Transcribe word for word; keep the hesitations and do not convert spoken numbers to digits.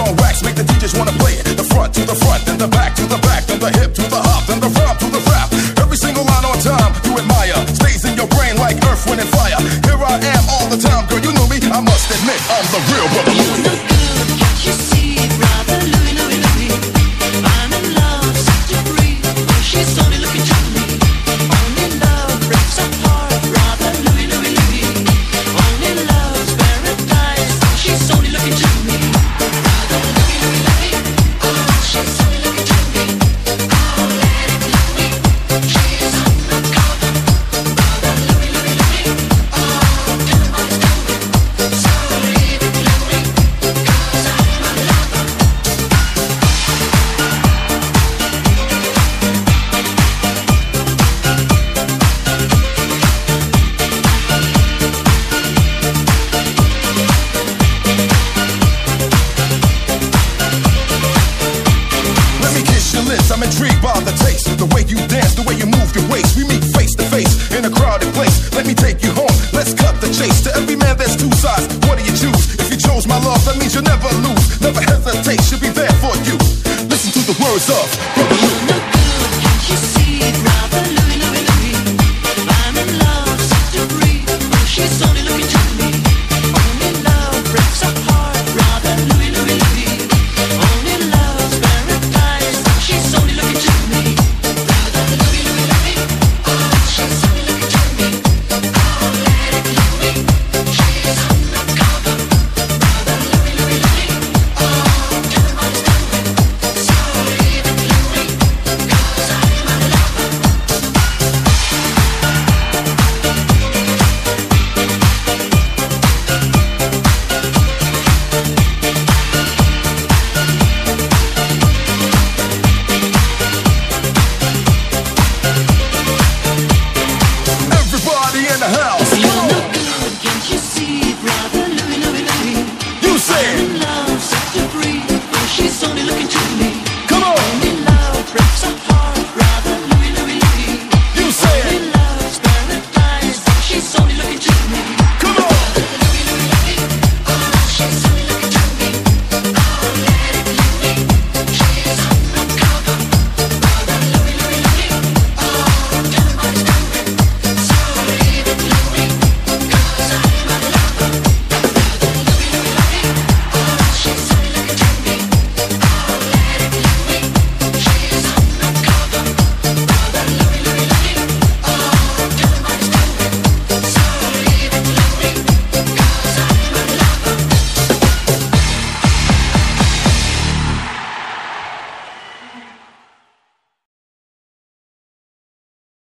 on wax, make the D Js wanna play it. The front to the front, then the back to the back, then the hip to the hop, then the rhyme to the rap. Every single line on time, you admire, stays in your brain like earth, wind, and fire. Here I am all the time, girl, you knew me. I must admit, I'm the real brother Louie. You look good, can't you see, brother Louie, Louie, Louie? I'm in love, such a free. She's only looking to me. Only love breaks our heart, brother Louie, Louie, Louie. Only love's paradise. She's only looking to me. Brother Louie, Louie, Louie. Oh, she's only looking to me. Oh, let it Louie. She's undercover. Brother Louie, Louie, Louie. Oh, tell me what it's doing. So leave it Louie, 'cause I'm a lover. Let me kiss your lips, I'm intrigued by the taste. The way you dance, the way you move your waist. We meet face to face in a crowded place. Let me take you home, let's cut the chase. To every man there's two sides, what do you choose? If you chose my love, that means you'll never lose. Never hesitate, she'll be there for you. Listen to the words of Brother Louie. Look good, can't you see, brother Louie, Louie, Louie? I'm in love, such a free. She's only looking to